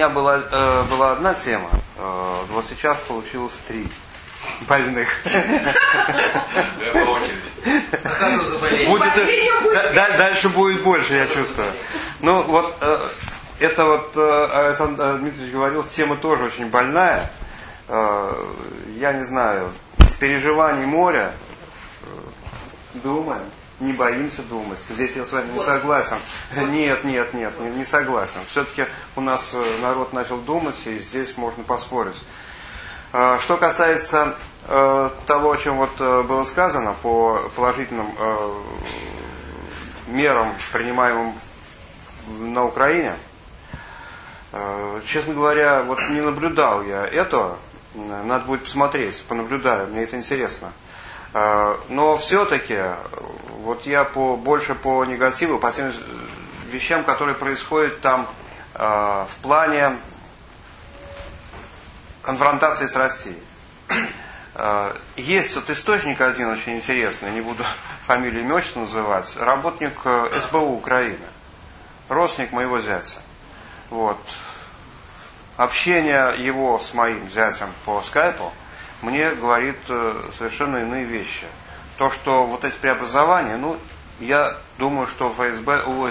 меня была одна тема, вот сейчас получилось 3 больных. Дальше будет больше, я чувствую. Ну вот, это вот Александр Дмитриевич говорил, тема тоже очень больная. Я не знаю, переживаний моря, думаем. Не боимся думать. Здесь я с вами не согласен. Нет, не согласен. Все-таки у нас народ начал думать, и здесь можно поспорить. Что касается того, о чем вот было сказано, по положительным мерам, принимаемым на Украине, честно говоря, вот не наблюдал я этого. Надо будет посмотреть, понаблюдаю, мне это интересно. Но все-таки вот я больше по негативу, по тем вещам, которые происходят там в плане конфронтации с Россией. Есть вот источник один очень интересный, не буду фамилию, имя, отчество называть, работник СБУ Украины, родственник моего зятя. Вот. Общение его с моим зятем по скайпу мне говорит совершенно иные вещи. То, что вот эти преобразования, ну, я думаю, что у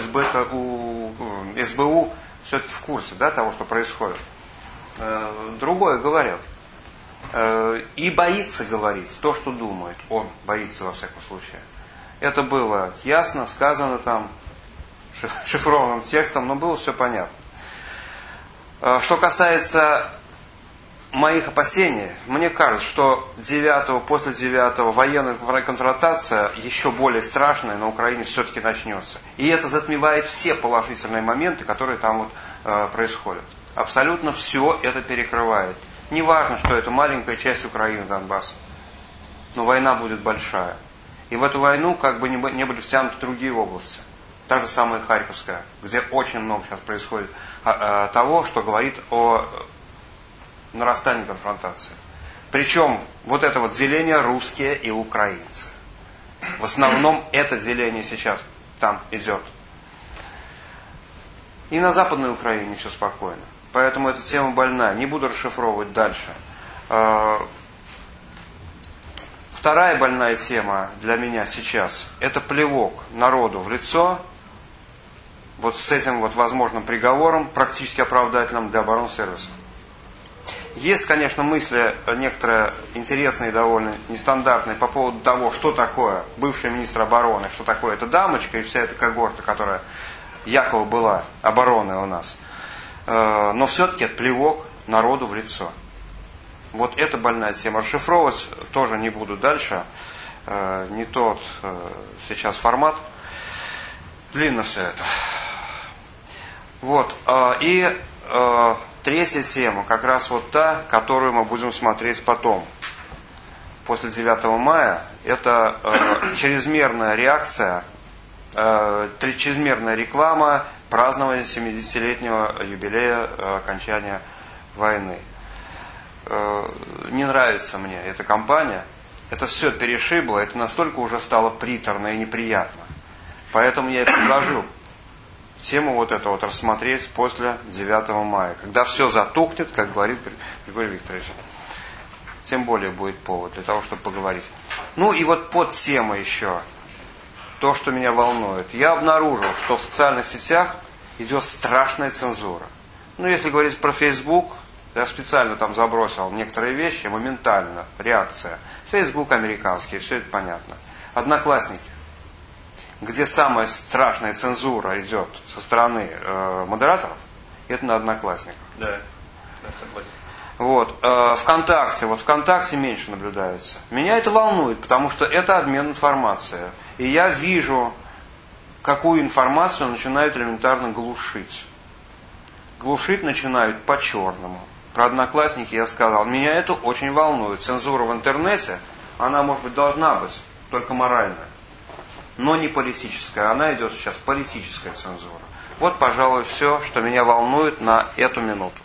СБУ все-таки в курсе, да, того, что происходит. Другое говорят. И боится говорить то, что думает. Он боится, во всяком случае. Это было ясно, сказано там, шифрованным текстом, но было все понятно. Что касается моих опасений, мне кажется, что после 9-го военная конфронтация еще более страшная на Украине все-таки начнется. И это затмевает все положительные моменты, которые там вот происходят. Абсолютно все это перекрывает. Не важно, что это маленькая часть Украины, Донбасса. Но война будет большая. И в эту войну как бы не были втянуты другие области. Та же самая Харьковская, где очень много сейчас происходит того, что говорит о нарастании конфронтации. Причем вот это вот деление русские и украинцы. В основном это деление сейчас там идет. И на Западной Украине все спокойно. Поэтому эта тема больная. Не буду расшифровывать дальше. Вторая больная тема для меня сейчас – это плевок народу в лицо вот с этим вот возможным приговором, практически оправдательным для оборонсервиса. Есть, конечно, мысли некоторые интересные, довольно нестандартные по поводу того, что такое бывший министр обороны, что такое эта дамочка и вся эта когорта, которая якобы была обороной у нас. Но все-таки это плевок народу в лицо. Вот это больная тема. Расшифровывать тоже не буду дальше. Не тот сейчас формат. Длинно все это. Вот. И третья тема, как раз вот та, которую мы будем смотреть потом. После 9 мая. Это чрезмерная реакция, чрезмерная реклама празднования 70-летнего юбилея окончания войны. Не нравится мне эта кампания. Это все перешибло, это настолько уже стало приторно и неприятно. Поэтому я и предложил тему вот эту вот рассмотреть после 9 мая. Когда все затухнет, как говорит Григорий Викторович. Тем более будет повод для того, чтобы поговорить. Ну и вот под тема еще. То, что меня волнует. Я обнаружил, что в социальных сетях идет страшная цензура. Ну, если говорить про Facebook, я специально там забросил некоторые вещи, моментально, реакция. Facebook американский, все это понятно. Одноклассники, где самая страшная цензура идет со стороны модераторов, это на Одноклассниках. Да, согласен. Вот. ВКонтакте меньше наблюдается. Меня это волнует, потому что это обмен информацией. И я вижу, какую информацию начинают элементарно глушить. Глушить начинают по-черному. Про Одноклассники я сказал. Меня это очень волнует. Цензура в интернете, она, может быть, должна быть только моральная, но не политическая. Она идет сейчас политическая цензура. Вот, пожалуй, все, что меня волнует на эту минуту.